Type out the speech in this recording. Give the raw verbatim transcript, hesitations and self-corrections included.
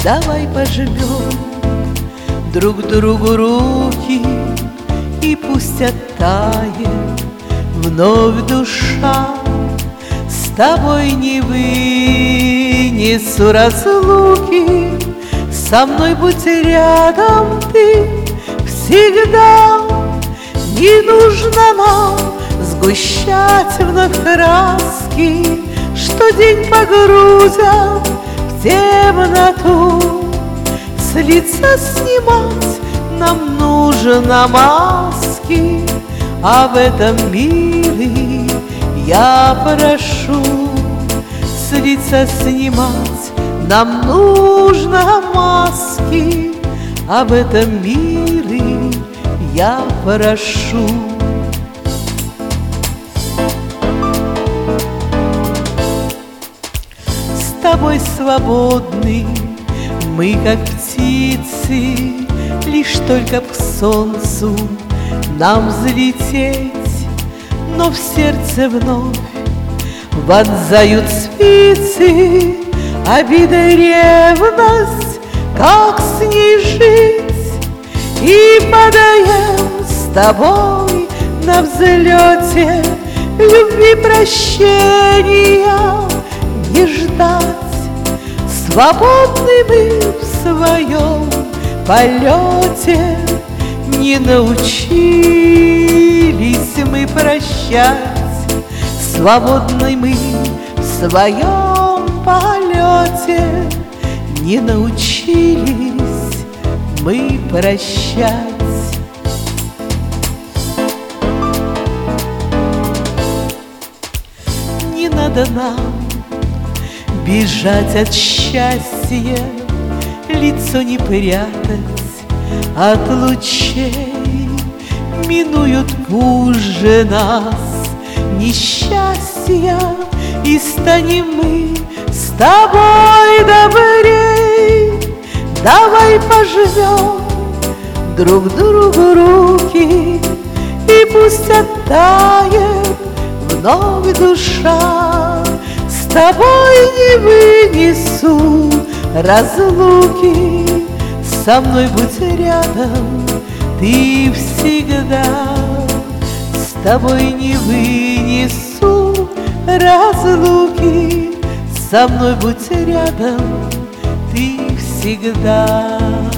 Давай пожмем друг другу руки, и пусть оттает вновь душа. С тобой не вынесу разлуки, со мной будь рядом ты всегда. Не нужно нам сгущать вновь краски, что день погрузят в темноту. С лица снимать нам нужно маски, а в этом мире я прошу. С лица снимать нам нужно маски, а в этом мире я прошу. С тобой свободны мы, как птицы, лишь только к солнцу нам взлететь. Но в сердце вновь вонзают спицы обида и ревность, как с ней жить? И падаем с тобой на взлете любви прощения не ждать. Свободны мы в своем полете, не научились мы прощать. Свободны мы в своем полете, не научились мы прощать. Не надо нам бежать от счастья, лицо не прятать от лучей. Минуют позже нас несчастья, и станем мы с тобой добрей. Давай пожмем друг другу руки, и пусть оттает вновь душа. С тобой не вынесу разлуки, со мной будь рядом ты всегда. С тобой не вынесу разлуки, со мной будь рядом ты всегда.